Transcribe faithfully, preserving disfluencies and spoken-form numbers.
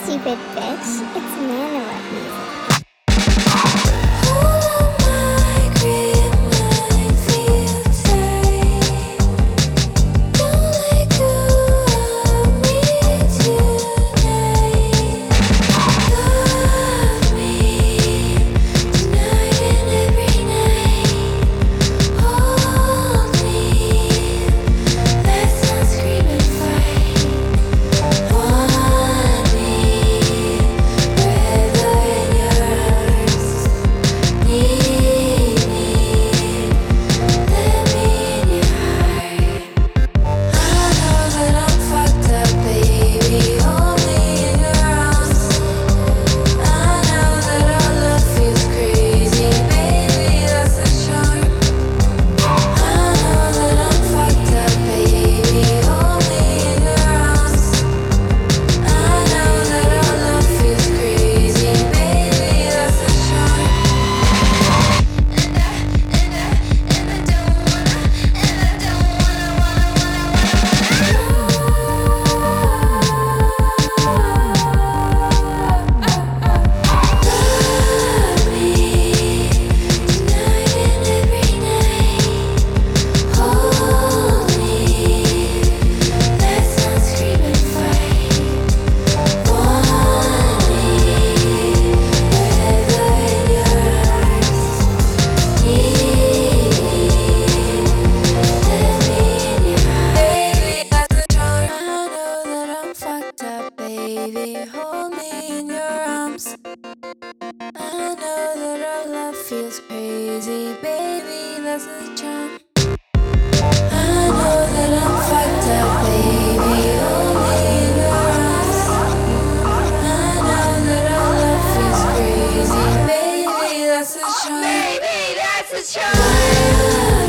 stupid bitch. It's Manowar music. Baby, hold me in your arms. I know that our love feels crazy, baby, that's the charm. I know that I'm fucked up, baby, hold me in your arms. I know that our love feels crazy, baby, that's the charm. Baby, that's the charm.